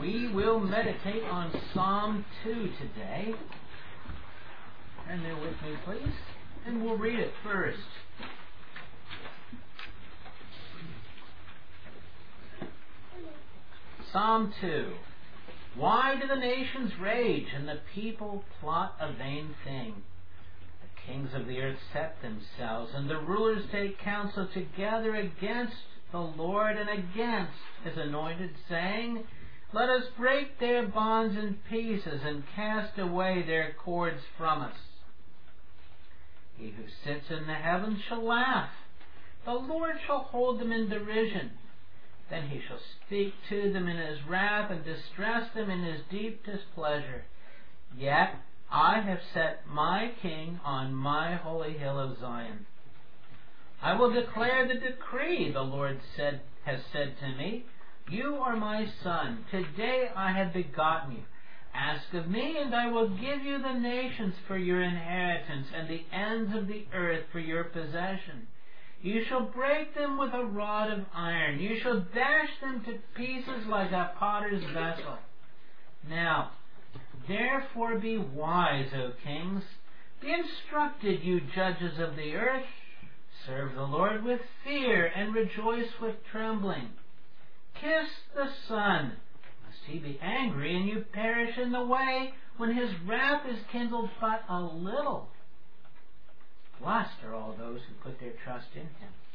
We will meditate on Psalm 2 today. Turn there with me, please. And we'll read it first. Psalm 2. Why do the nations rage and the people plot a vain thing? The kings of the earth set themselves, and the rulers take counsel together against the Lord and against His anointed, saying, Let us break their bonds in pieces and cast away their cords from us. He who sits in the heavens shall laugh. The Lord shall hold them in derision. Then He shall speak to them in His wrath and distress them in His deep displeasure. Yet I have set my King on my holy hill of Zion. I will declare the decree, the Lord has said to me. You are my son. Today I have begotten you. Ask of me, and I will give you the nations for your inheritance, and the ends of the earth for your possession. You shall break them with a rod of iron. You shall dash them to pieces like a potter's vessel. Now, therefore be wise, O kings. Be instructed, you judges of the earth. Serve the Lord with fear and rejoice with trembling. Kiss the Son, lest He be angry and you perish in the way when His wrath is kindled but a little. Blessed are all those who put their trust in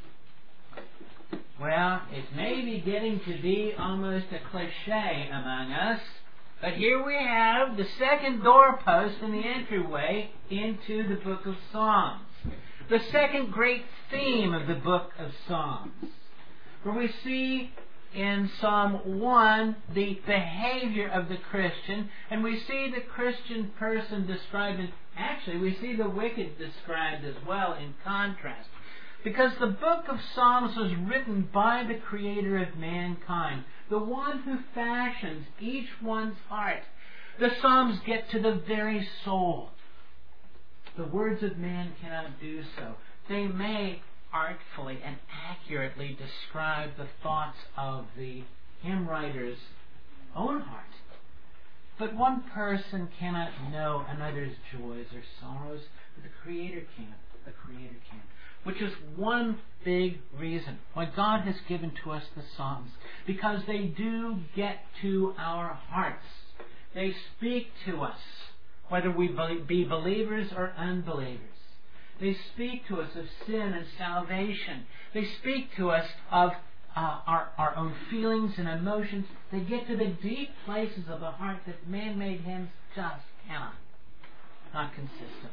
Him. Well, it may be getting to be almost a cliche among us, but here we have the second doorpost in the entryway into the book of Psalms. The second great theme of the book of Psalms, where we see in Psalm 1 the behavior of the Christian, and we see the Christian person described in, actually we see the wicked described as well in contrast, because the book of Psalms was written by the Creator of mankind, the one who fashions each one's heart. The Psalms get to the very soul. The words of man cannot do so. They may artfully and accurately describe the thoughts of the hymn writer's own heart. But one person cannot know another's joys or sorrows, but the Creator can. The Creator can. Which is one big reason why God has given to us the Psalms, because they do get to our hearts. They speak to us, whether we be believers or unbelievers. They speak to us of sin and salvation. They speak to us of our own feelings and emotions. They get to the deep places of the heart that man-made hymns just cannot. Not consistently.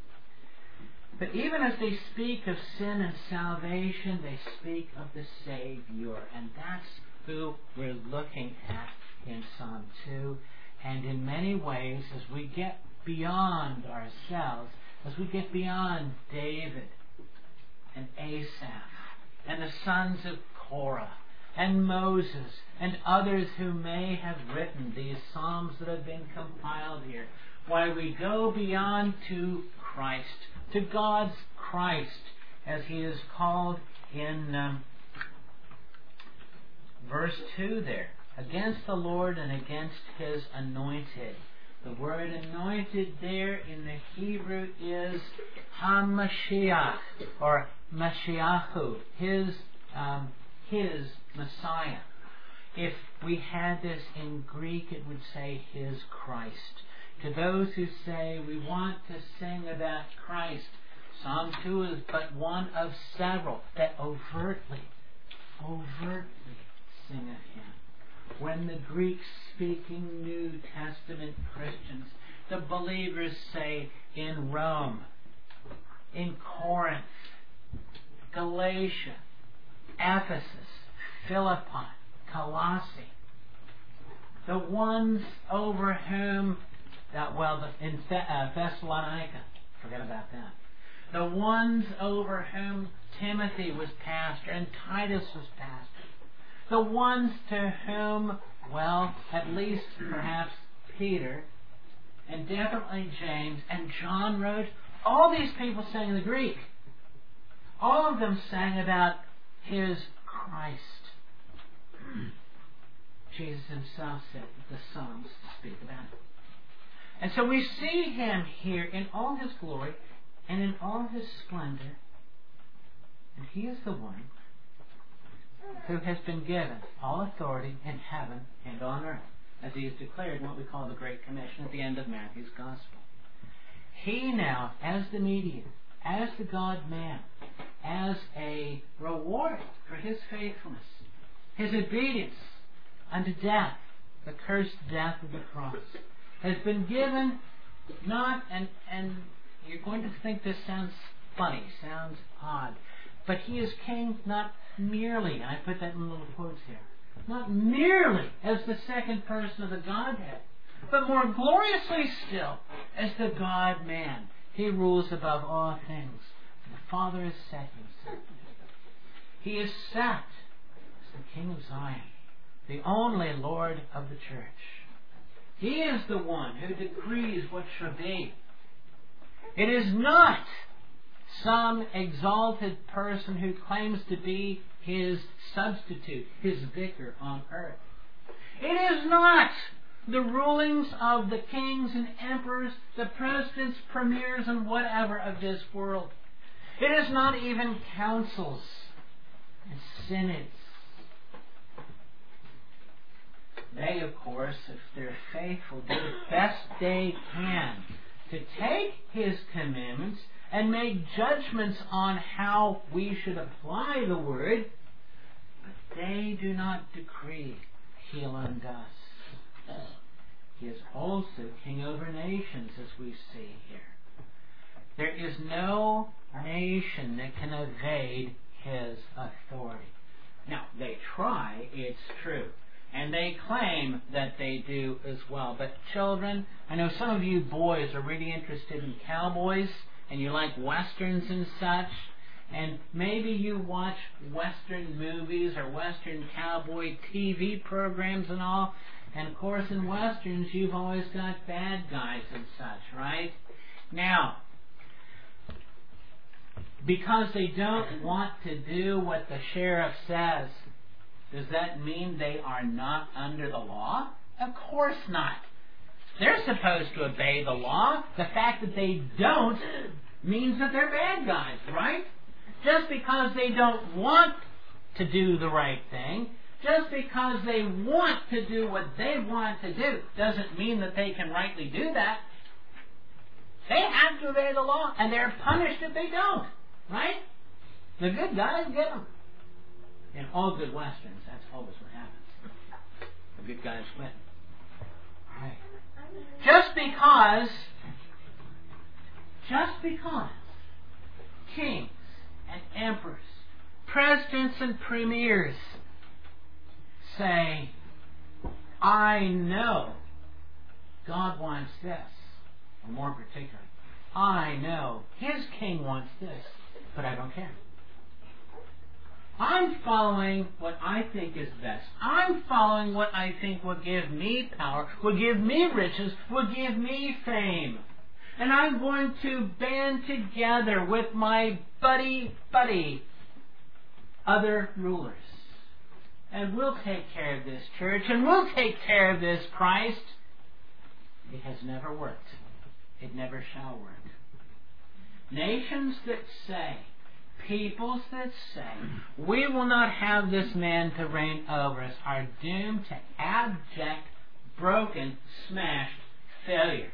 But even as they speak of sin and salvation, they speak of the Savior. And that's who we're looking at in Psalm 2. And in many ways, as we get beyond ourselves, as we get beyond David and Asaph and the sons of Korah and Moses and others who may have written these psalms that have been compiled here, why we go beyond to Christ, to God's Christ, as He is called in verse 2 there. Against the Lord and against His anointed. The word anointed there in the Hebrew is HaMashiach, or Mashiachu, His Messiah. If we had this in Greek, it would say His Christ. To those who say we want to sing about Christ, Psalm 2 is but one of several that overtly sing of Him. When the Greek-speaking New Testament Christians, the believers say in Rome, in Corinth, Galatia, Ephesus, Philippi, Colossae, the ones over whom, in Thessalonica, forget about that. The ones over whom Timothy was pastor and Titus was pastor. The ones to whom, at least perhaps Peter, and definitely James and John wrote, all these people sang the Greek. All of them sang about His Christ. Jesus himself said that the Psalms speak about it. And so we see him here in all his glory and in all his splendor. And he is the one who has been given all authority in heaven and on earth, as he is declared in what we call the Great Commission at the end of Matthew's Gospel. He now, as the mediator, as the God-man, as a reward for his faithfulness, his obedience unto death, the cursed death of the cross, has been given not, and you're going to think this sounds funny, sounds odd, but he is king not merely, and I put that in little quotes here, not merely as the second person of the Godhead, but more gloriously still as the God-man. He rules above all things. The Father has set himself. He is set as the King of Zion, the only Lord of the church. He is the one who decrees what shall be. It is not some exalted person who claims to be his substitute, his vicar on earth. It is not the rulings of the kings and emperors, the presidents, premiers, and whatever of this world. It is not even councils and synods. They, of course, if they're faithful, do the best they can to take his commandments and make judgments on how we should apply the word, but they do not decree heal on us. He is also king over nations, as we see here. There is no nation that can evade his authority. Now, they try, it's true. And they claim that they do as well. But children, I know some of you boys are really interested in cowboys, and you like westerns and such. And maybe you watch western movies or western cowboy TV programs and all. And of course in westerns you've always got bad guys and such, right? Now, because they don't want to do what the sheriff says, does that mean they are not under the law? Of course not. They're supposed to obey the law. The fact that they don't means that they're bad guys, right? Just because they don't want to do the right thing, just because they want to do what they want to do, doesn't mean that they can rightly do that. They have to obey the law, and they're punished if they don't, right? The good guys get them. In all good westerns, that's always what happens. The good guys win. Right. Just because kings and emperors, presidents and premiers say, I know God wants this, or more particularly, I know his king wants this, but I don't care. I'm following what I think is best. I'm following what I think will give me power, will give me riches, will give me fame. And I'm going to band together with my buddy, other rulers. And we'll take care of this church, and we'll take care of this Christ. It has never worked. It never shall work. Nations that say, peoples that say, we will not have this man to reign over us, are doomed to abject, broken, smashed failure.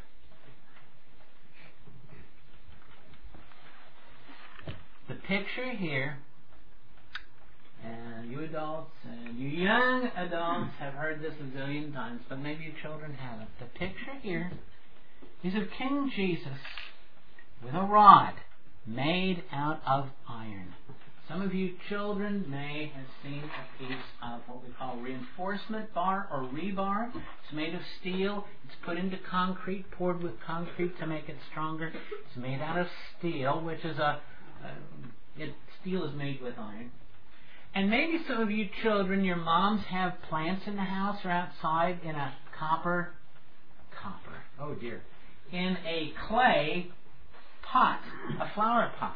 The picture here, and you adults and you young adults have heard this a zillion times, but maybe you children haven't. The picture here is of King Jesus with a rod made out of iron. Some of you children may have seen a piece of what we call reinforcement bar or rebar. It's made of steel. It's put into concrete, poured with concrete to make it stronger. It's made out of steel, which is steel is made with iron. And maybe some of you children, your moms have plants in the house or outside in a in a clay pot, a flower pot.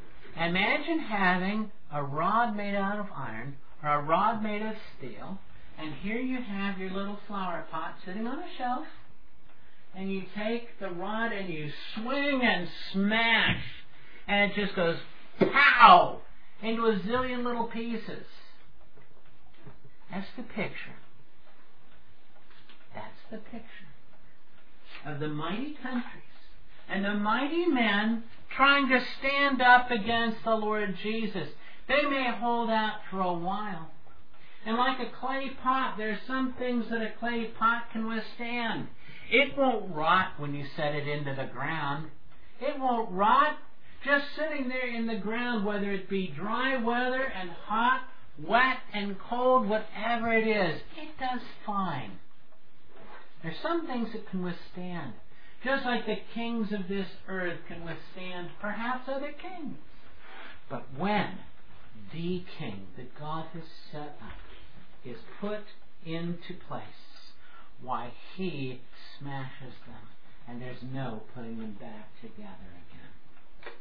Imagine having a rod made out of iron or a rod made of steel, And here you have your little flower pot sitting on a shelf, and you take the rod and you swing and smash, and it just goes pow into a zillion little pieces. That's the picture. That's the picture of the mighty countries and the mighty men trying to stand up against the Lord Jesus. They may hold out for a while. And like a clay pot, there are some things that a clay pot can withstand. It won't rot when you set it into the ground. It won't rot just sitting there in the ground, whether it be dry weather and hot, wet and cold, whatever it is. It does fine. There's some things it can withstand. Just like the kings of this earth can withstand perhaps other kings. But when the king that God has set up is put into place, why, he smashes them, and there's no putting them back together again.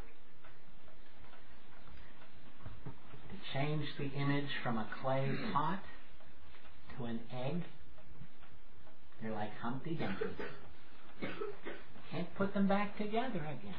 To change the image from a clay pot to an egg, they're like Humpty Dumpty. Can't put them back together again.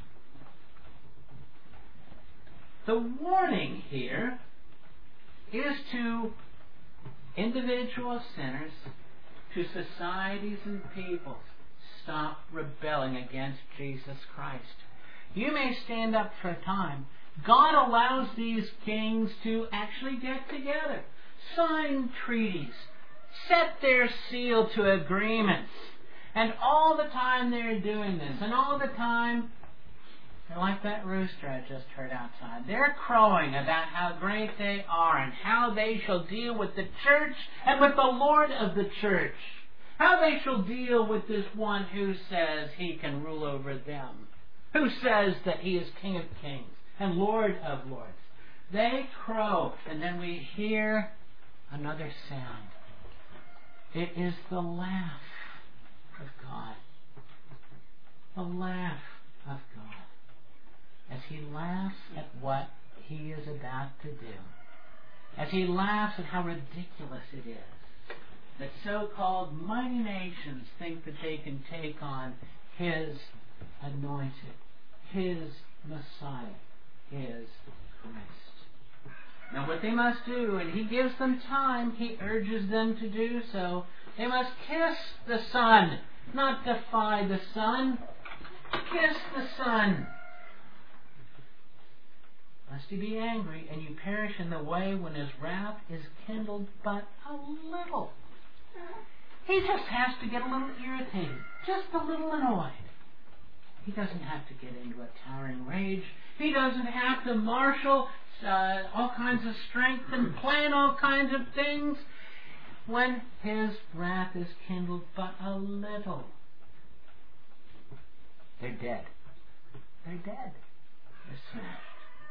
The warning here is to individual sinners, to societies and peoples. Stop rebelling against Jesus Christ. You may stand up for a time. God allows these kings to actually get together, sign treaties, set their seal to agreements. And all the time they're doing this, and all the time, they're like that rooster I just heard outside. They're crowing about how great they are and how they shall deal with the church and with the Lord of the church. How they shall deal with this one who says he can rule over them, who says that he is King of Kings and Lord of Lords. They crow, and then we hear another sound. It is the laugh of God. The laugh of God. As he laughs at what he is about to do. As he laughs at how ridiculous it is that so-called mighty nations think that they can take on his anointed, his Messiah, his Christ. Now what they must do, and he gives them time, he urges them to do so, they must kiss the Son, not defy the Son. Kiss the Son. Lest he be angry, and you perish in the way when his wrath is kindled but a little. He just has to get a little irritated, just a little annoyed. He doesn't have to get into a towering rage. He doesn't have to marshal all kinds of strength and plan all kinds of things. When his wrath is kindled but a little, they're dead. They're dead. They're smashed.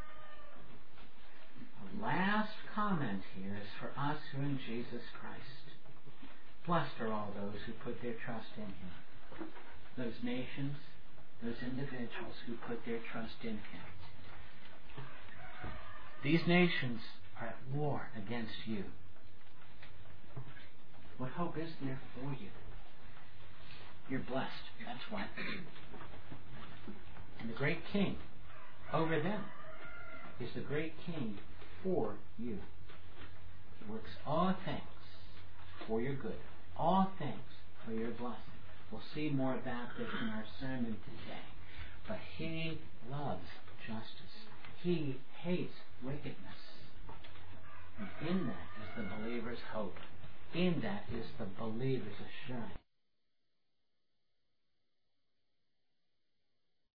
The last comment here is for us who are in Jesus Christ. Blessed are all those who put their trust in him. Those nations, those individuals who put their trust in him. These nations are at war against you. What hope is there for you? You're blessed, that's what. And the great king over them is the great king for you. He works all things for your good, all things for your blessing. We'll see more about this in our sermon today. But he loves justice. He hates wickedness. And in that is the believer's hope. In that is the believer's assurance.